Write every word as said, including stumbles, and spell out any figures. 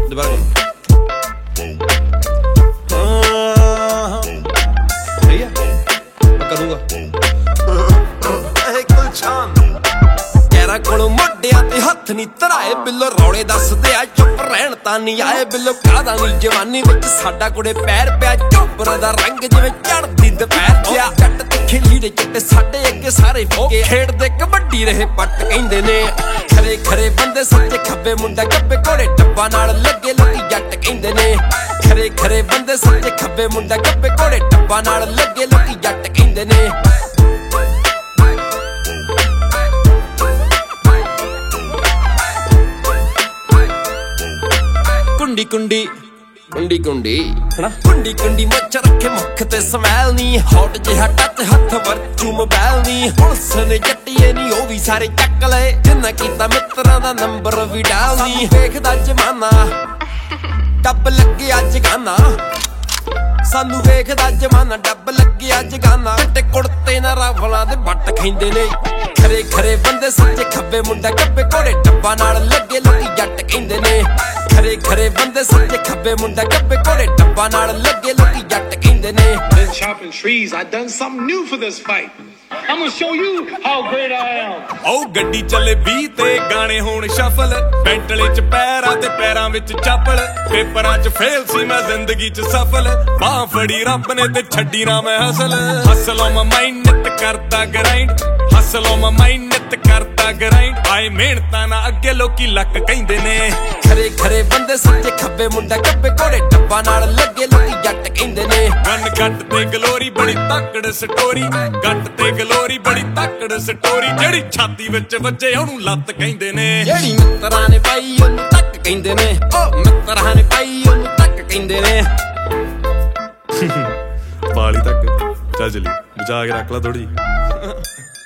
दोबारा सही है मैं करूँगा ਕੋਲੋਂ ਮੋਢਿਆਂ ਤੇ ਹੱਥ ਨੀ ਧਰਾਏ ਬਿੱਲੋ ਰੌਲੇ ਦੱਸਦੇ ਆ ਚੁੱਪ ਰਹਿਣ ਤਾਂ ਨਹੀਂ ਆਏ ਬਿੱਲੋ ਕਾਹਦਾ ਨੀ ਜਵਾਨੀ ਵਿੱਚ ਸਾਡਾ ਕੁੜੇ ਪੈਰ ਪਿਆ ਝੋਬਰਾਂ ਦਾ ਰੰਗ ਜਿਵੇਂ ਚੜਦੀ ਦੁਪਹਿਰ ਜਿਆ ਜੱਟ ਤੇ ਖੇਲੀੜੇ ਚਿੱਟੇ ਸਾਡੇ ਅੱਗੇ ਸਾਰੇ ਫੋਕੇ ਖੇਡਦੇ ਕਬੱਡੀ ਰਹੇ ਪੱਟ ਕਹਿੰਦੇ ਨੇ ਖਰੇ ਖਰੇ ਬੰਦੇ ਸੱਚੇ ਖੱਬੇ ਮੁੰਡਾ ਗੱਬੇ ਘੋੜੇ ਡੱਬਾ ਨਾਲ ਲੱਗੇ ਲੋਕੀ ਜੱਟ ਕਹਿੰਦੇ ਨੇ ਖਰੇ ਖਰੇ ਬੰਦੇ ਸੱਚੇ ਖੱਬੇ ਮੁੰਡਾ ਗੱਬੇ ਘੋੜੇ ਡੱਬਾ ਨਾਲ ਲੱਗੇ ਲੋਕੀ ਜੱਟ ਕਹਿੰਦੇ ਨੇ ਕੁੰਡੀ ਕੁੰਡੀ ਕੁੰਡੀ ਕੁੰਡੀ ਹਣਾ ਕੁੰਡੀ ਕੁੰਡੀ ਮੱਚ ਰੱਖੇ ਮੁੱਖ ਤੇ ਸਮੈਲ ਨੀ ਹੌਟ ਜਿਹਾ ਟੱਚ ਹੱਥ ਵਰਚੂ ਮੋਬਾਈਲ ਨੀ ਪੁਲਿਸ ਨੇ ਜੱਟੀਏ ਨੀ ਉਹ ਵੀ ਸਾਰੇ ਚੱਕ ਲਏ ਜਿੰਨਾ ਕੀਤਾ ਮਿੱਤਰਾਂ ਦਾ ਨੰਬਰ ਵੀ ਡਾਲ ਨੀ ਵੇਖਦਾ ਜਮਾਨਾ ਡੱਬ ਲੱਗਿਆ ਜਗਾਨਾ ਸਾਨੂੰ ਵੇਖਦਾ ਜਮਾਨਾ ਡੱਬ ਲੱਗਿਆ ਜਗਾਨਾ ਤੇ ਕੁੜਤੇ ਨਾ ਰਾਵਲਾਂ ਦੇ ਵੱਟ ਖੈਂਦੇ ਨੇ ਖਰੇ ਖਰੇ ਬੰਦੇ ਸੱਚੇ ਖੱਬੇ ਮੁੰਡਾ ਗੱਬੇ ਘੋੜੇ ਡੱਬਾ ਨਾਲ ਲੱਗੇ ਲੋਕੀ ਜੱਟ ਕਹਿੰਦੇ ਨੇ ਖਰੇ ਖਰੇ ਬੰਦੇ ਸੱਚੇ ਖੱਬੇ ਮੁੰਡਾ ਗੱਬੇ ਘੋੜੇ ਡੱਬਾ ਨਾਲ ਲੱਗੇ ਲੋਕੀ ਜੱਟ ਕਹਿੰਦੇ ਨੇ Been chopping trees. I done something new for this fight. I'm gonna show you how great I am. ਉਹ ਗੱਡੀ ਚੱਲੇ ਵੀਹ ਤੇ ਗਾਣੇ ਹੋਣ ਸ਼ਫਲ ਬੈਂਟਲੇ ਚ ਪੈਰਾਂ ਤੇ ਪੈਰਾਂ ਵਿੱਚ ਚੱਪਲ ਪੇਪਰਾਂ ਚ ਫੇਲ ਸੀ ਮੈਂ ਜ਼ਿੰਦਗੀ ਚ ਸਫਲ ਬਾਹ ਫੜੀ ਰੱਬ ਨੇ ਤੇ ਛੱਡੀ ਨਾ ਮੈਂ ਹਸਲ ਹਸਲੋਂ ਮੈਂ ਮਿਹਨਤ ਕਰਦਾ ਗਰਾਈਂਡ ਹਸਲੋਂ ਮੈਂ ਮਿਹਨਤ ਕਰਦਾ ਗਰਾਈਂਡ ਆਏ ਮਿਹਨਤਾਂ ਨਾ ਅੱਗੇ ਲੋਕੀ ਲੱਕ ਕਹਿੰਦੇ ਨੇ ਖਰੇ ਖਰੇ ਬੰਦੇ ਸੱਚੇ ਖੱਬੇ ਮੁੰਡਾ ਗੱਬੇ ਘੋੜੇ ਡੱਬਾ ਨਾਲ ਲੱਗੇ ਲੋਕੀ ਜੱਟ ਕਹਿੰਦੇ ਨੇ ਗਨ ਗੱਟ ਤੇ ਗਲੋਰੀ ਬੜੀ ਤੱਕੜ ਸਟੋਰੀ ਗੱਟ ਤੇ ਗਲੋਰੀ ਬੜੀ ਤੱਕੜ ਸਟੋਰੀ ਜਿਹੜੀ ਛਾਤੀ ਵਿੱਚ ਵੱਜੇ ਉਹਨੂੰ ਲੱਤ ਕਹਿੰਦੇ ਨੇ ਜਿਹੜੀ ਮਿੱਤਰਾਂ ਨੇ ਪਾਈ ਉਹਨੂੰ ਤੱਕ ਕਹਿੰਦੇ ਨੇ ਓ ਮਿੱਤਰਾਂ ਨੇ ਪਾਈ ਉਹਨੂੰ ਤੱਕ ਕਹਿੰਦੇ ਨੇ ਬਾਲੀ ਤੱਕ ਚੱਲ ਚਲੀ ਬਚਾ ਕੇ ਰੱਖ ਲੈ ਥੋੜੀ